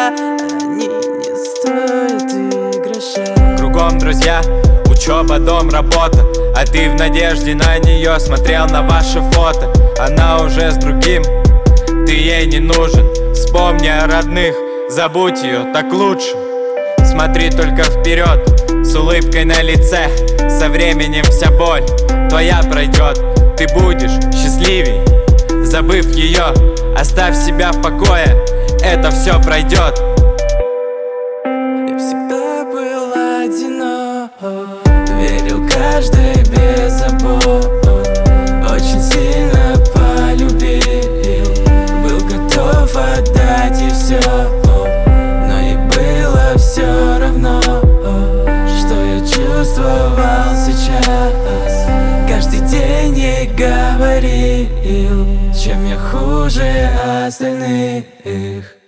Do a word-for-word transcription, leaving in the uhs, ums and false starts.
они не стоят и гроша. Кругом друзья, учеба, дом, работа, а ты в надежде на нее смотрел на ваши фото. Она уже с другим, ты ей не нужен. Вспомни о родных, забудь ее, так лучше. Смотри только вперед, с улыбкой на лице. Со временем вся боль твоя пройдет. Ты будешь счастливей, забыв ее. Оставь себя в покое, это все пройдет. Я всегда был одинок, верил каждый без забот. Очень сильно полюбил, был готов отдать и все. Но и было все равно, что я чувствовал сейчас. Каждый день ей говорил, чем я хуже остальных.